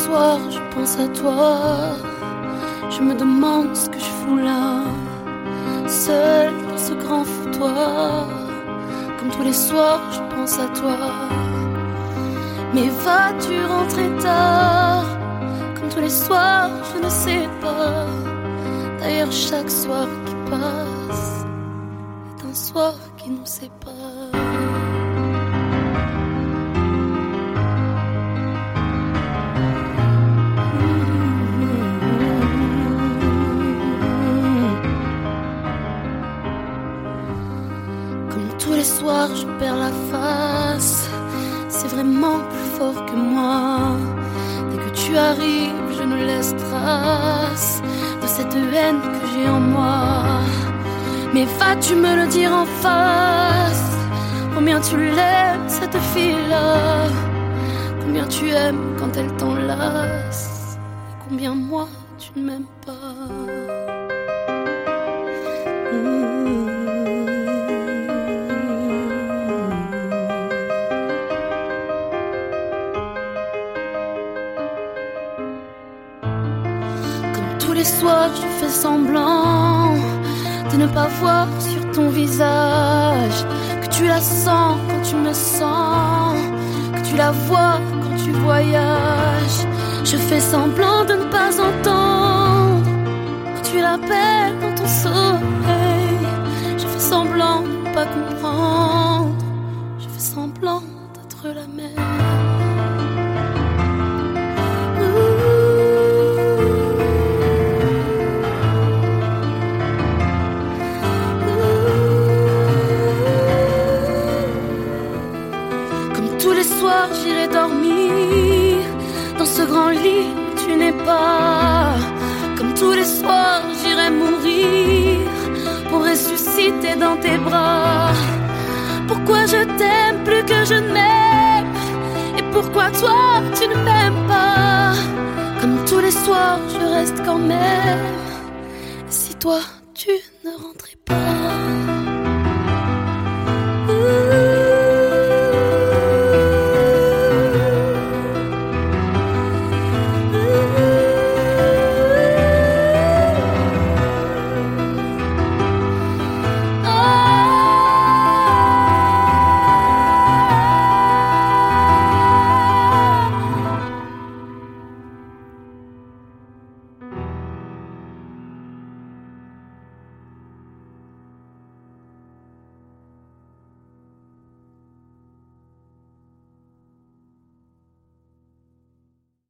soirs je pense à toi. Je me demande ce que je fous là, seul dans ce grand foutoir. Comme tous les soirs je pense à toi. Mais vas-tu rentrer tard? Comme tous les soirs je ne sais pas. D'ailleurs chaque soir qui passe est un soir qui nous sépare. Tous les soirs je perds la face. C'est vraiment plus fort que moi. Dès que tu arrives je ne laisse trace de cette haine que j'ai en moi. Mais vas-tu me le dire en face? Combien tu l'aimes cette fille-là? Combien tu aimes quand elle t'enlace? Et combien moi tu ne m'aimes pas? Tous les soirs je fais semblant de ne pas voir sur ton visage que tu la sens quand tu me sens, que tu la vois quand tu voyages. Je fais semblant de ne pas entendre quand tu l'appelles dans ton sommeil. Je fais semblant de ne pas comprendre. Je fais semblant d'être la même. Tous les soirs j'irai dormir dans ce grand lit où tu n'es pas. Comme tous les soirs j'irai mourir pour ressusciter dans tes bras. Pourquoi je t'aime plus que je ne m'aime? Et pourquoi toi tu ne m'aimes pas? Comme tous les soirs je reste quand même. Et si toi tu ne rentrais pas?